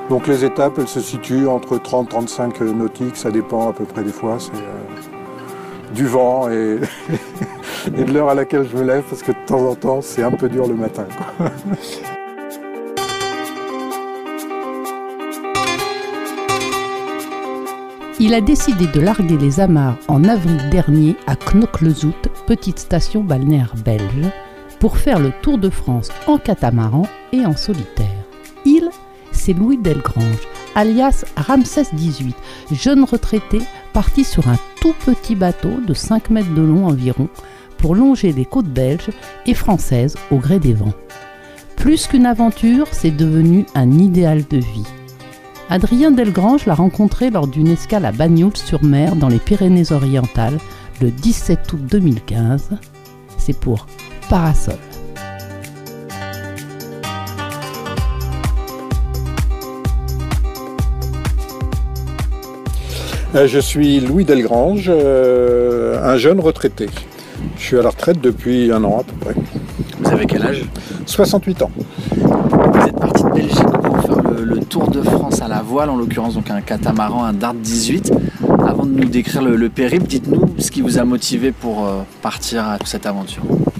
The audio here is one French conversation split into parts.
Donc les étapes, elles se situent entre 30-35 nautiques, ça dépend à peu près des fois. C'est du vent et, et de l'heure à laquelle je me lève, parce que de temps en temps, c'est un peu dur le matin, quoi. Il a décidé de larguer les amarres en avril dernier à Knokke-le-Zout, petite station balnéaire belge, pour faire le Tour de France en catamaran et en solitaire. Il, c'est Louis Delgrange, alias Ramsès XVIII, jeune retraité parti sur un tout petit bateau de 5 mètres de long environ pour longer les côtes belges et françaises au gré des vents. Plus qu'une aventure, c'est devenu un idéal de vie. Adrien Delgrange l'a rencontré lors d'une escale à Bagnols-sur-Mer dans les Pyrénées-Orientales le 17 août 2015. C'est pour Parasol. Je suis Louis Delgrange, un jeune retraité. Je suis à la retraite depuis 1 an à peu près. Vous avez quel âge ? 68 ans. Vous êtes parti de Belgique pour faire le Tour de France à la voile, en l'occurrence donc un catamaran, un Dart 18. Avant de nous décrire le périple, dites-nous ce qui vous a motivé pour partir à cette aventure.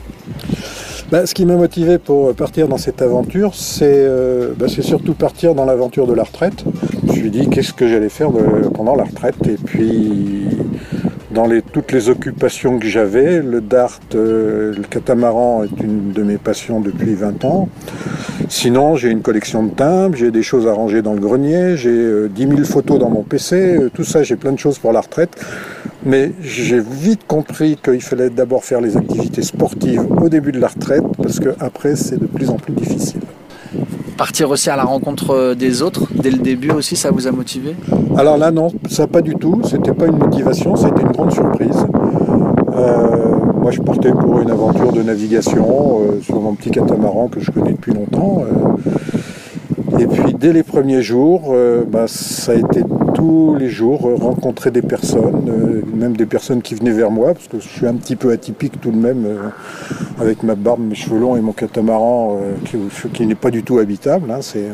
Ce qui m'a motivé pour partir dans cette aventure, c'est surtout partir dans l'aventure de la retraite. Je me suis dit qu'est-ce que j'allais faire pendant la retraite, et puis dans toutes les occupations que j'avais, le dart, le catamaran est une de mes passions depuis 20 ans. Sinon, j'ai une collection de timbres, j'ai des choses à ranger dans le grenier, j'ai 10 000 photos dans mon PC, tout ça, j'ai plein de choses pour la retraite. Mais j'ai vite compris qu'il fallait d'abord faire les activités sportives au début de la retraite, parce qu'après, c'est de plus en plus difficile. Partir aussi à la rencontre des autres, dès le début aussi, ça vous a motivé ? Alors là, non, ça pas du tout. C'était pas une motivation, c'était une grande surprise. Moi, je partais pour une aventure de navigation sur mon petit catamaran que je connais depuis longtemps. Et puis, dès les premiers jours, ça a été tous les jours rencontrer des personnes, même des personnes qui venaient vers moi, parce que je suis un petit peu atypique tout de même, avec ma barbe, mes cheveux longs et mon catamaran qui n'est pas du tout habitable.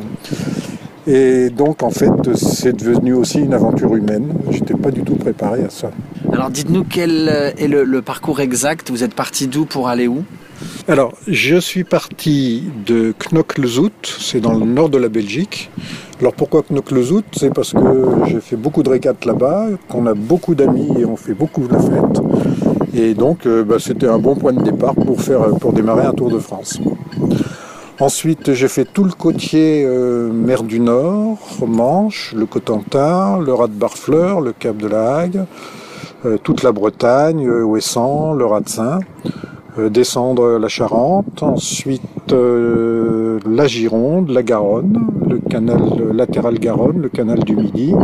Et donc, en fait, c'est devenu aussi une aventure humaine. Je n'étais pas du tout préparé à ça. Alors, dites-nous quel est le parcours exact. Vous êtes parti d'où pour aller où ? Alors, je suis parti de Knokke-le-Zout, c'est dans le nord de la Belgique. Alors, pourquoi Knokke-le-Zout ? C'est parce que j'ai fait beaucoup de régates là-bas, qu'on a beaucoup d'amis et on fait beaucoup la fête. Et donc, c'était un bon point de départ pour démarrer un Tour de France. Ensuite, j'ai fait tout le côtier mer du Nord, Manche, le Cotentin, le Raz de Barfleur, le Cap de la Hague, toute la Bretagne, Ouessant, le Ratsin, descendre la Charente, ensuite la Gironde, la Garonne, le canal latéral Garonne, le canal du Midi,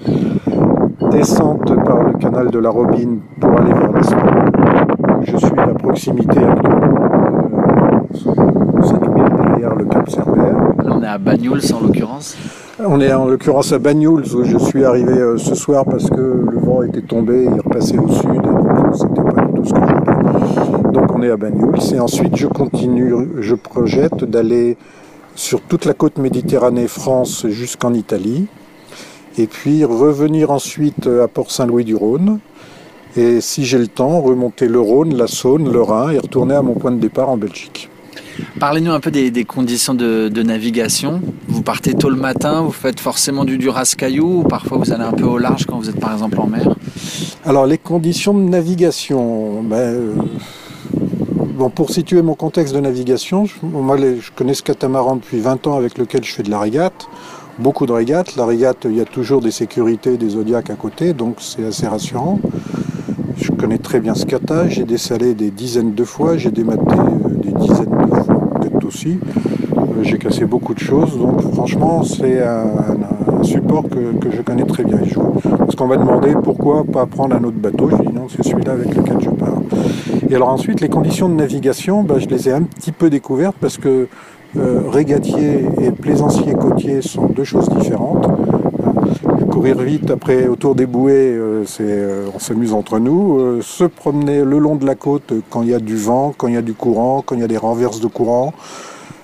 descente par le canal de la Robine pour aller vers l'Espagne. Je suis à proximité actuellement. Derrière le Cap Cerbère. Là, on est à Bagnols en l'occurrence. On est en l'occurrence à Bagnols où je suis arrivé ce soir parce que le vent était tombé, il repassait au sud, donc c'était pas du tout ce que je voulais. Donc on est à Bagnols et ensuite je projette d'aller sur toute la côte Méditerranée France jusqu'en Italie et puis revenir ensuite à Port-Saint-Louis-du-Rhône. Et si j'ai le temps, remonter le Rhône, la Saône, le Rhin et retourner à mon point de départ en Belgique. Parlez-nous un peu des conditions de navigation. Vous partez tôt le matin, vous faites forcément du rascaillou ou parfois vous allez un peu au large quand vous êtes par exemple en mer ? Alors les conditions de navigation, pour situer mon contexte de navigation, moi je connais ce catamaran depuis 20 ans avec lequel je fais de la régate. Beaucoup de régates. La régate, il y a toujours des sécurités, des zodiacs à côté, donc c'est assez rassurant. Je connais très bien ce cata, j'ai dessalé des dizaines de fois, j'ai dématé des dizaines de fois, peut-être aussi. J'ai cassé beaucoup de choses, donc franchement c'est un support que je connais très bien. Parce qu'on m'a demandé pourquoi pas prendre un autre bateau, je dis non, c'est celui-là avec lequel je pars. Et alors ensuite, les conditions de navigation, je les ai un petit peu découvertes parce que régatier et plaisancier côtier sont deux choses différentes. Courir vite après autour des bouées, on s'amuse entre nous. Se promener le long de la côte quand il y a du vent, quand il y a du courant, quand il y a des renverses de courant.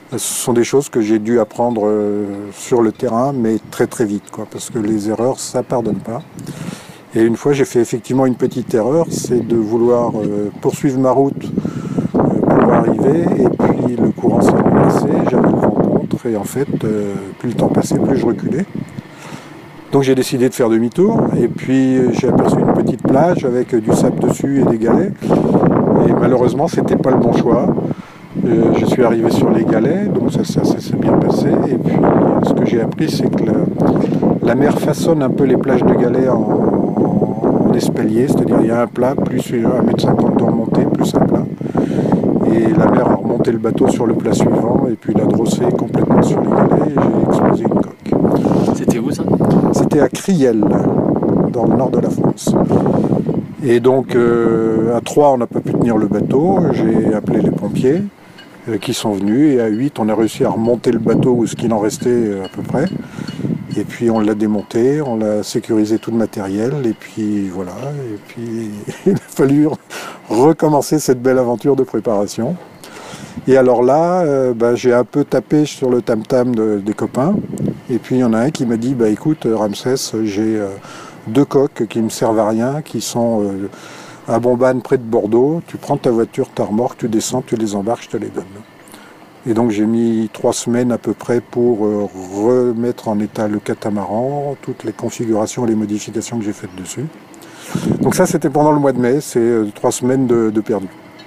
Ce sont des choses que j'ai dû apprendre sur le terrain, mais très très vite, quoi, parce que les erreurs, ça pardonne pas. Et une fois, j'ai fait effectivement une petite erreur, c'est de vouloir poursuivre ma route pour arriver, et puis le courant s'est renversé, j'avais le vent contre, et en fait, plus le temps passait, plus je reculais. Donc j'ai décidé de faire demi-tour, et puis j'ai aperçu une petite plage avec du sable dessus et des galets, et malheureusement, c'était pas le bon choix. Je suis arrivé sur les galets, donc ça s'est bien passé, et puis ce que j'ai appris, c'est que la mer façonne un peu les plages de galets en espalier, c'est-à-dire il y a un plat, plus 1,50 m de remontée, plus un plat. Et la mer a remonté le bateau sur le plat suivant et puis l'a drossé complètement sur les galets et j'ai explosé une coque. C'était où ça? C'était à Criel, dans le nord de la France. Et donc à 3 on n'a pas pu tenir le bateau, j'ai appelé les pompiers qui sont venus et à 8 on a réussi à remonter le bateau ou ce qu'il en restait à peu près. Et puis on l'a démonté, on l'a sécurisé tout le matériel, et puis voilà, et puis il a fallu recommencer cette belle aventure de préparation. Et alors là, j'ai un peu tapé sur le tam-tam des copains, et puis il y en a un qui m'a dit, écoute Ramsès, j'ai 2 coques qui ne me servent à rien, qui sont à Bombane près de Bordeaux, tu prends ta voiture, ta remorque, tu descends, tu les embarques, je te les donne. Et donc j'ai mis 3 semaines à peu près pour remettre en état le catamaran, toutes les configurations et les modifications que j'ai faites dessus. Donc ça c'était pendant le mois de mai, c'est 3 semaines de perdu.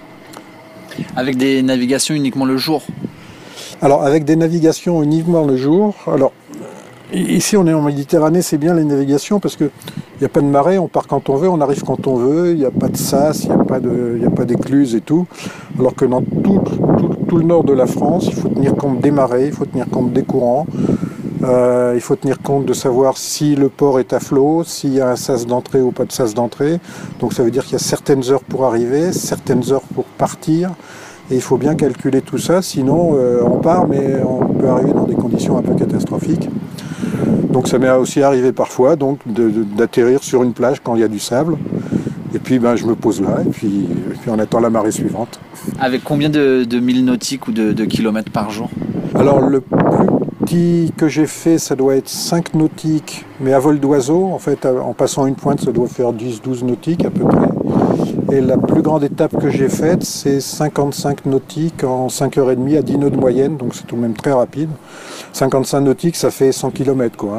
Avec des navigations uniquement le jour? Alors avec des navigations uniquement le jour, alors ici on est en Méditerranée, c'est bien les navigations parce que il n'y a pas de marée, on part quand on veut, on arrive quand on veut, il n'y a pas de sas, il n'y a pas d'écluse et tout. Alors que dans tout le nord de la France, il faut tenir compte des marées, il faut tenir compte des courants, il faut tenir compte de savoir si le port est à flot, s'il y a un sas d'entrée ou pas de sas d'entrée. Donc ça veut dire qu'il y a certaines heures pour arriver, certaines heures pour partir. Et il faut bien calculer tout ça, sinon on part, mais on peut arriver dans des conditions un peu catastrophiques. Donc ça m'est aussi arrivé parfois d'atterrir sur une plage quand il y a du sable. Et puis je me pose là et puis on attend la marée suivante. Avec combien de milles nautiques ou de kilomètres par jour? Alors le plus petit que j'ai fait, ça doit être 5 nautiques, mais à vol d'oiseau. En fait, en passant une pointe, ça doit faire 10-12 nautiques à peu près. Et la plus grande étape que j'ai faite, c'est 55 nautiques en 5h30 à 10 nœuds de moyenne, donc c'est tout de même très rapide. 55 nautiques, ça fait 100 km, quoi.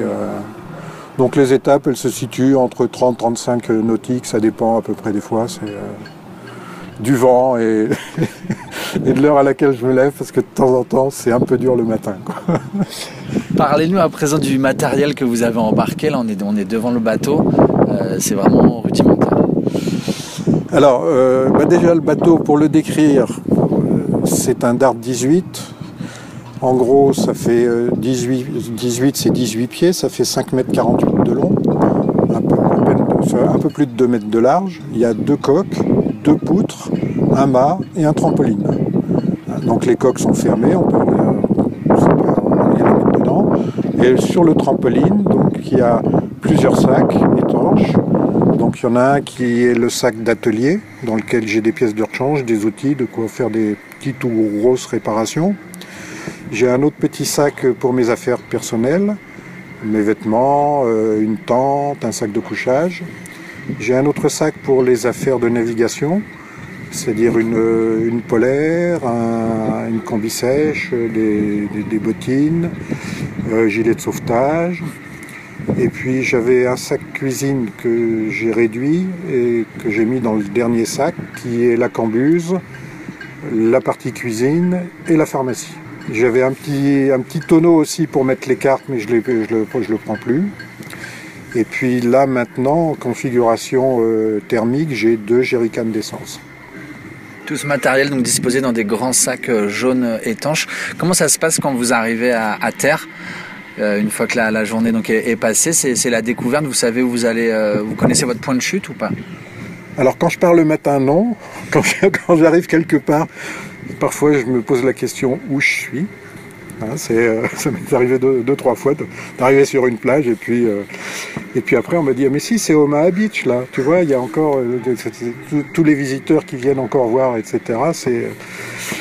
Donc les étapes, elles se situent entre 30-35 nautiques, ça dépend à peu près des fois. C'est du vent et de l'heure à laquelle je me lève, parce que de temps en temps, c'est un peu dur le matin, quoi. Parlez-nous à présent du matériel que vous avez embarqué. Là, on est devant le bateau. C'est vraiment rudimentaire. Alors, déjà le bateau, pour le décrire, c'est un Dart 18. En gros, ça fait 18, c'est 18 pieds, ça fait 5,48 m de long, un peu plus de 2 mètres de large. Il y a 2 coques, 2 poutres, un mât et un trampoline. Donc les coques sont fermées, on peut les mettre dedans. Et sur le trampoline, donc, il y a plusieurs sacs étanches. Donc il y en a un qui est le sac d'atelier, dans lequel j'ai des pièces de rechange, des outils, de quoi faire des petites ou grosses réparations. J'ai un autre petit sac pour mes affaires personnelles, mes vêtements, une tente, un sac de couchage. J'ai un autre sac pour les affaires de navigation, c'est-à-dire une polaire, une combi sèche, des bottines, gilet de sauvetage. Et puis j'avais un sac cuisine que j'ai réduit et que j'ai mis dans le dernier sac, qui est la cambuse, la partie cuisine et la pharmacie. J'avais un petit tonneau aussi pour mettre les cartes, mais je le prends plus. Et puis là maintenant, en configuration thermique, j'ai 2 jerrycans d'essence. Tout ce matériel donc disposé dans des grands sacs jaunes étanches. Comment ça se passe quand vous arrivez à terre? Une fois que la journée donc est passée, c'est la découverte, vous savez où vous allez, vous connaissez votre point de chute ou pas? Alors quand je pars le matin, non. Quand j'arrive quelque part, parfois je me pose la question où je suis. Ça m'est arrivé 2-3 fois d'arriver sur une plage et puis après on m'a dit mais si, c'est Omaha Beach là, tu vois, il y a encore tous les visiteurs qui viennent encore voir, etc.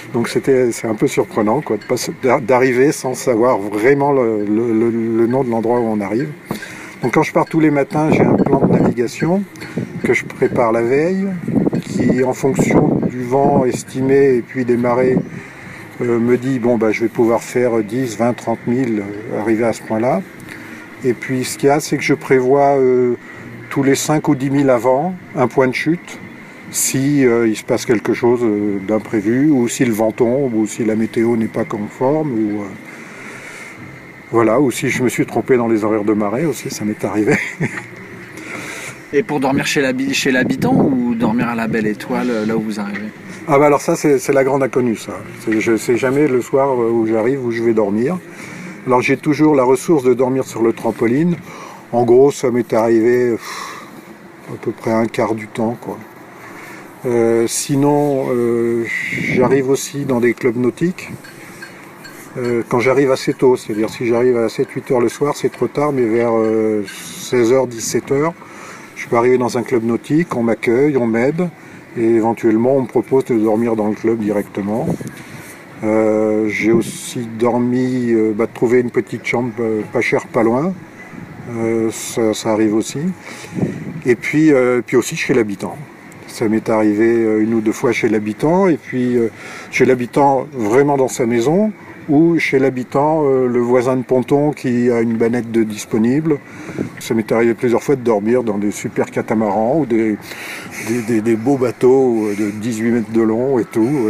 Donc c'est un peu surprenant quoi, d'arriver sans savoir vraiment le nom de l'endroit où on arrive. Donc quand je pars tous les matins, j'ai un plan de navigation que je prépare la veille, qui en fonction du vent estimé et puis des marées me dit je vais pouvoir faire 10, 20, 30 000 arriver à ce point-là. Et puis ce qu'il y a, c'est que je prévois tous les 5 ou 10 000 avant un point de chute si il se passe quelque chose d'imprévu, ou si le vent tombe, ou si la météo n'est pas conforme, ou si je me suis trompé dans les horaires de marée aussi, ça m'est arrivé. Et pour dormir chez l'habitant ou dormir à la Belle Étoile, là où vous arrivez? Alors ça, c'est la grande inconnue, ça. Je ne sais jamais le soir où j'arrive, où je vais dormir. Alors j'ai toujours la ressource de dormir sur le trampoline. En gros, ça m'est arrivé à peu près un quart du temps, quoi. Sinon, j'arrive aussi dans des clubs nautiques quand j'arrive assez tôt, c'est-à-dire si j'arrive à 7-8 heures le soir, c'est trop tard, mais vers 16h, 17h, je peux arriver dans un club nautique, on m'accueille, on m'aide, et éventuellement on me propose de dormir dans le club directement. J'ai aussi dormi, de trouver une petite chambre pas chère, pas loin, ça arrive aussi, et puis aussi chez l'habitant. Ça m'est arrivé une ou deux fois chez l'habitant, et puis chez l'habitant vraiment dans sa maison, ou chez l'habitant, le voisin de ponton qui a une banette de disponible. Ça m'est arrivé plusieurs fois de dormir dans des super catamarans ou des beaux bateaux de 18 mètres de long et tout.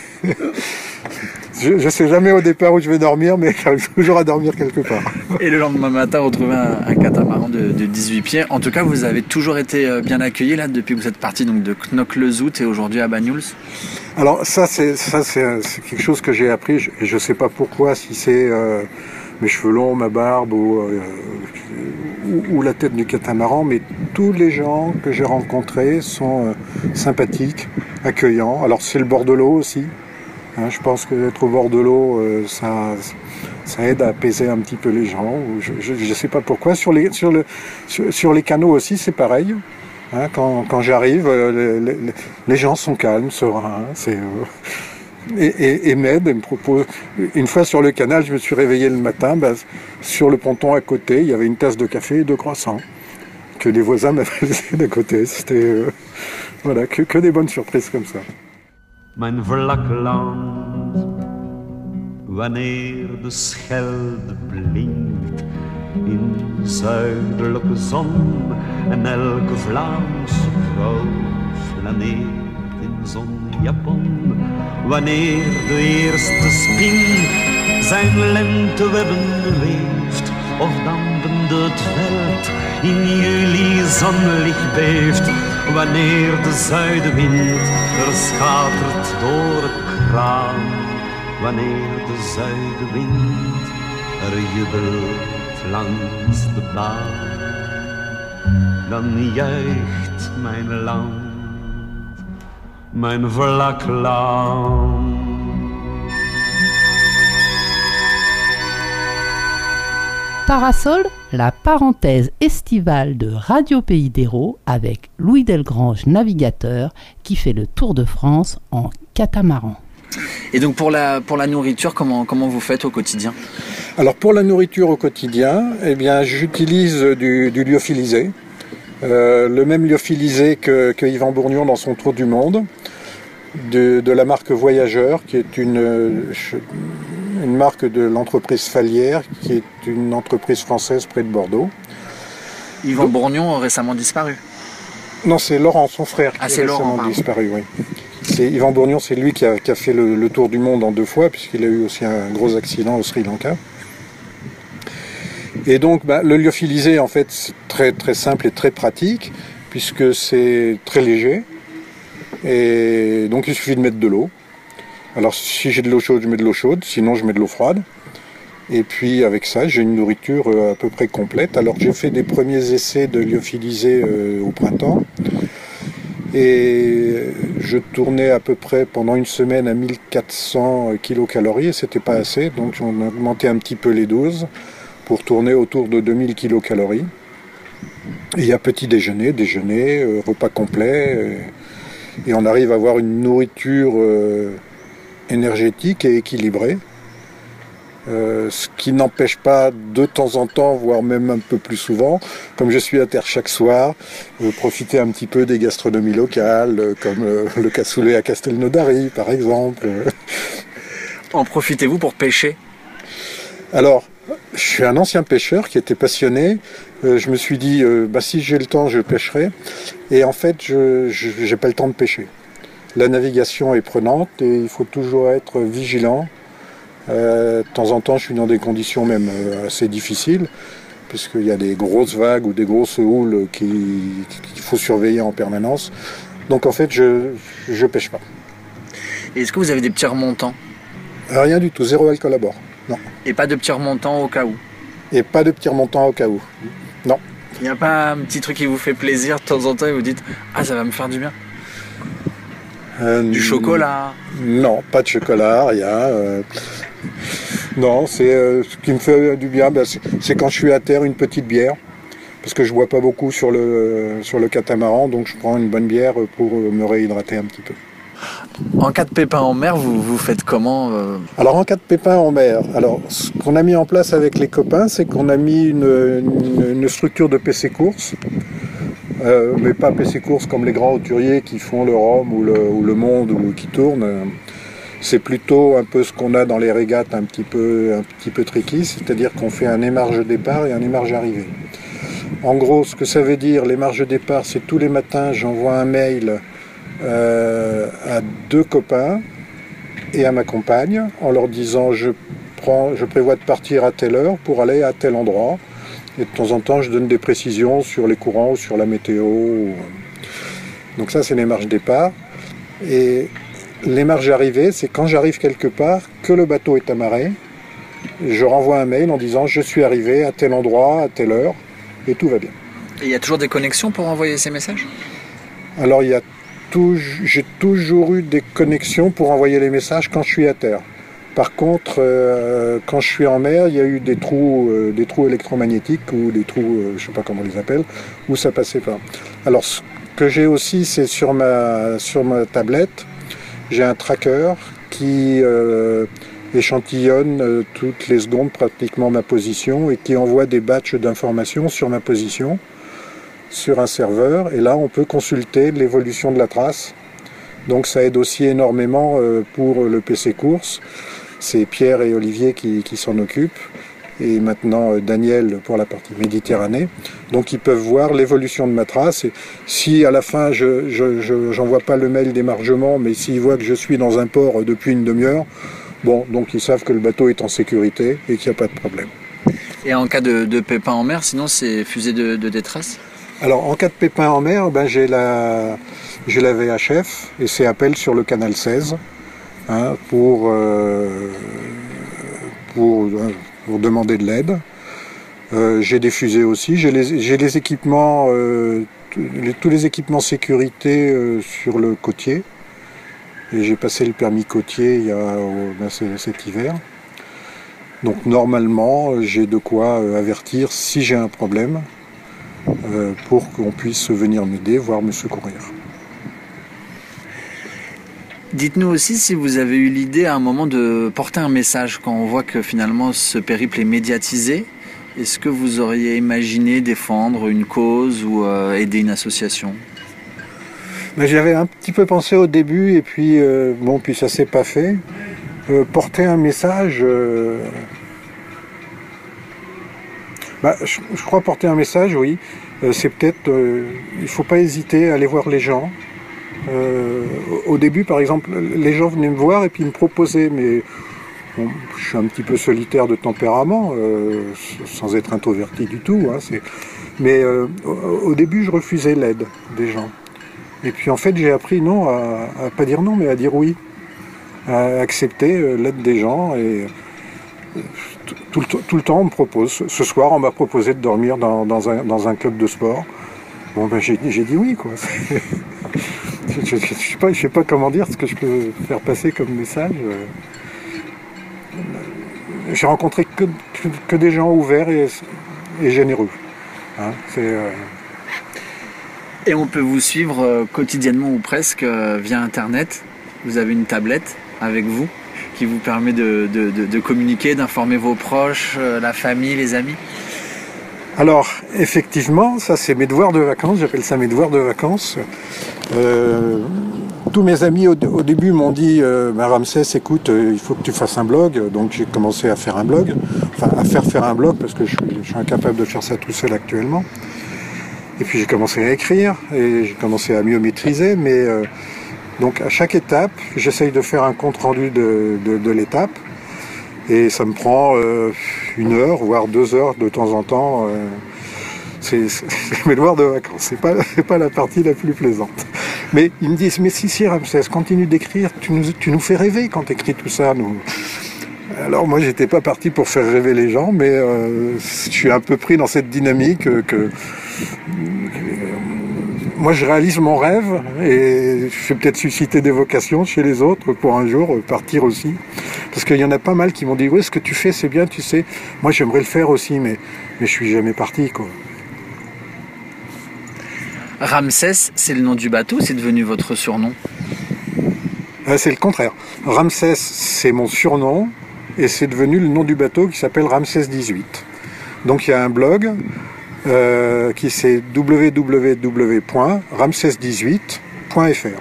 Je ne sais jamais au départ où je vais dormir, mais j'arrive toujours à dormir quelque part. Et le lendemain matin, retrouver un catamaran de 18 pieds. En tout cas, vous avez toujours été bien accueillis là depuis que vous êtes parti donc, de Knokke-le-Zout et aujourd'hui à Banyuls. Alors ça c'est quelque chose que j'ai appris. Je ne sais pas pourquoi, si c'est mes cheveux longs, ma barbe ou la tête du catamaran, mais tous les gens que j'ai rencontrés sont sympathiques, accueillants. Alors c'est le bord de l'eau aussi. Je pense que d'être au bord de l'eau, ça aide à apaiser un petit peu les gens. Je ne sais pas pourquoi. Sur les canaux aussi, c'est pareil. Quand j'arrive, les gens sont calmes, sereins. Et m'aident, et me proposent. Une fois sur le canal, je me suis réveillé le matin. Sur le ponton à côté, il y avait une tasse de café et 2 croissants que les voisins m'avaient laissé d'à côté. C'était que des bonnes surprises comme ça. Mijn vlak land, wanneer de Schelde blinkt in zuidelijke zon en elke Vlaamse vrouw flaneert in zonjapon, wanneer de eerste spin zijn lentewebben weeft of dampende het veld in juli zonlicht beeft, wanneer de zuidenwind verschatert door het kraan, wanneer de zuidenwind jubelt langs de baan, dan juicht mijn land, mijn vlak land. Parasol, la parenthèse estivale de Radio Pays d'Hérault avec Louis Delgrange, navigateur, qui fait le Tour de France en catamaran. Et donc pour la nourriture, comment vous faites au quotidien? Alors pour la nourriture au quotidien, j'utilise du lyophilisé. Le même lyophilisé que Yvan Bourgnon dans son Tour du Monde, de la marque Voyageur, qui est une marque de l'entreprise Falière, qui est une entreprise française près de Bordeaux. Yvan Bourgnon récemment disparu? Non, c'est Laurent, son frère, qui est récemment disparu, oui. Yvan Bourgnon, c'est lui qui a fait le tour du monde en 2 fois, puisqu'il a eu aussi un gros accident au Sri Lanka. Et donc, le lyophilisé, en fait, c'est très, très simple et très pratique, puisque c'est très léger. Et donc, il suffit de mettre de l'eau. Alors, si j'ai de l'eau chaude, je mets de l'eau chaude, sinon je mets de l'eau froide. Et puis, avec ça, j'ai une nourriture à peu près complète. Alors, j'ai fait des premiers essais de lyophilisé au printemps. Et je tournais à peu près pendant une semaine à 1400 kcal, et c'était pas assez. Donc, on a augmenté un petit peu les doses pour tourner autour de 2000 kcal. Et il y a petit déjeuner, repas complet. Et on arrive à avoir une nourriture énergétique et équilibrée. Ce qui n'empêche pas de temps en temps, voire même un peu plus souvent, comme je suis à terre chaque soir, profiter un petit peu des gastronomies locales, comme le cassoulet à Castelnaudary par exemple. En profitez-vous pour pêcher? Alors, je suis un ancien pêcheur qui était passionné. Je me suis dit, si j'ai le temps, je pêcherai. Et en fait, je n'ai pas le temps de pêcher. La navigation est prenante et il faut toujours être vigilant. De temps en temps, je suis dans des conditions même assez difficiles, puisqu'il y a des grosses vagues ou des grosses houles qu'il faut surveiller en permanence. Donc en fait, je pêche pas. Et est-ce que vous avez des petits remontants? Rien du tout, zéro alcool à bord. Non. Et pas de petits remontants au cas où? Et pas de petits remontants au cas où. Non. Il n'y a pas un petit truc qui vous fait plaisir de temps en temps et vous dites « Ah, ça va me faire du bien ». Du chocolat? Non, pas de chocolat, rien. Non, c'est ce qui me fait du bien, c'est quand je suis à terre, une petite bière. Parce que je bois pas beaucoup sur le catamaran, donc je prends une bonne bière pour me réhydrater un petit peu. En cas de pépin en mer, vous faites comment Alors en cas de pépin en mer, ce qu'on a mis en place avec les copains, c'est qu'on a mis une structure de PC course. Mais pas PC course comme les grands hauturiers qui font le Rhum ou le Monde ou qui tournent. C'est plutôt un peu ce qu'on a dans les régates un petit peu tricky, c'est-à-dire qu'on fait un émarge départ et un émarge arrivée. En gros, ce que ça veut dire, l'émarge départ, c'est tous les matins, j'envoie un mail à 2 copains et à ma compagne en leur disant je prévois de partir à telle heure pour aller à tel endroit. Et de temps en temps, je donne des précisions sur les courants ou sur la météo. Donc ça, c'est l'émarge départ. Et l'émarge arrivée, c'est quand j'arrive quelque part, que le bateau est amarré. Je renvoie un mail en disant je suis arrivé à tel endroit, à telle heure, et tout va bien. Et il y a toujours des connexions pour envoyer ces messages? Alors, j'ai toujours eu des connexions pour envoyer les messages quand je suis à terre. Par contre, quand je suis en mer, il y a eu des trous électromagnétiques ou des trous, je ne sais pas comment on les appelle, où ça passait pas. Alors, ce que j'ai aussi, c'est sur ma tablette, j'ai un tracker qui échantillonne toutes les secondes pratiquement ma position et qui envoie des batchs d'informations sur ma position sur un serveur. Et là, on peut consulter l'évolution de la trace. Donc, ça aide aussi énormément pour le PC course. C'est Pierre et Olivier qui s'en occupent, et maintenant Daniel pour la partie Méditerranée. Donc ils peuvent voir l'évolution de ma trace. Et si à la fin je n'envoie pas le mail d'émargement, mais s'ils voient que je suis dans un port depuis une demi-heure, donc ils savent que le bateau est en sécurité et qu'il n'y a pas de problème. Et en cas de pépin en mer, sinon c'est fusée de détresse? Alors en cas de pépin en mer, j'ai la VHF et c'est appel sur le canal 16. Pour demander de l'aide. J'ai des fusées aussi, j'ai les équipements, tous les équipements sécurité sur le côtier. Et j'ai passé le permis côtier cet hiver. Donc normalement, j'ai de quoi avertir si j'ai un problème pour qu'on puisse venir m'aider, voire me secourir. Dites-nous aussi si vous avez eu l'idée à un moment de porter un message quand on voit que finalement ce périple est médiatisé. Est-ce que vous auriez imaginé défendre une cause ou aider une association? J'avais un petit peu pensé au début et puis puis ça s'est pas fait. Porter un message, je crois porter un message, oui. C'est peut-être, il faut pas hésiter à aller voir les gens. Au début, par exemple, les gens venaient me voir et puis me proposaient, mais je suis un petit peu solitaire de tempérament, sans être introverti du tout. Mais au début, je refusais l'aide des gens. Et puis en fait, j'ai appris à pas dire non, mais à dire oui, à accepter l'aide des gens. Et tout le temps, on me propose. Ce soir, on m'a proposé de dormir dans un club de sport. J'ai dit oui, quoi. Je ne sais pas comment dire ce que je peux faire passer comme message. J'ai rencontré que des gens ouverts et généreux. Et on peut vous suivre quotidiennement ou presque via Internet. Vous avez une tablette. avec vous, qui vous permet de communiquer, d'informer vos proches, la famille, les amis? Alors, effectivement, ça c'est mes devoirs de vacances, j'appelle ça mes devoirs de vacances. Tous mes amis au début m'ont dit Ramsès, écoute, il faut que tu fasses un blog. Donc j'ai commencé à faire un blog, enfin à faire un blog parce que je suis incapable de faire ça tout seul actuellement. Et puis j'ai commencé à écrire et j'ai commencé à mieux maîtriser. Mais donc à chaque étape, j'essaye de faire un compte rendu de l'étape. Et ça me prend 1 heure, voire 2 heures de temps en temps. C'est mes devoirs de vacances, c'est pas la partie la plus plaisante. Mais ils me disent, mais si Ramsès, continue d'écrire, tu nous fais rêver quand tu écris tout ça. Nous. Alors moi j'étais pas parti pour faire rêver les gens, mais je suis un peu pris dans cette dynamique que moi je réalise mon rêve et je vais peut-être susciter des vocations chez les autres pour un jour partir aussi. Parce qu'il y en a pas mal qui m'ont dit, oui, ce que tu fais c'est bien, tu sais, moi j'aimerais le faire aussi, mais je suis jamais parti, quoi. Ramsès, c'est le nom du bateau, c'est devenu votre surnom? C'est le contraire. Ramsès, c'est mon surnom et c'est devenu le nom du bateau qui s'appelle Ramsès 18. Donc il y a un blog qui c'est www.ramsès18.fr.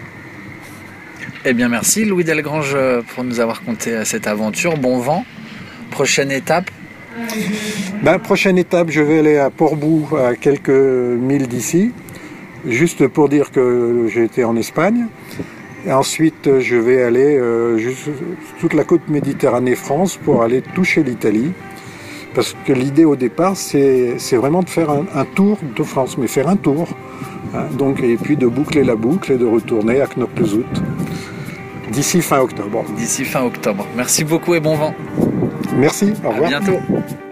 Eh bien merci Louis Delgrange pour nous avoir conté cette aventure. Bon vent. Prochaine étape? Prochaine étape, je vais aller à Portbou, à quelques milles d'ici, juste pour dire que j'ai été en Espagne. Et ensuite, je vais aller toute la côte Méditerranée France pour aller toucher l'Italie. Parce que l'idée au départ, c'est vraiment de faire un tour de France, mais faire un tour. Hein, donc, et puis de boucler la boucle et de retourner à Knokke-le-Zout d'ici fin octobre. D'ici fin octobre. Merci beaucoup et bon vent. Merci, au revoir. À bientôt.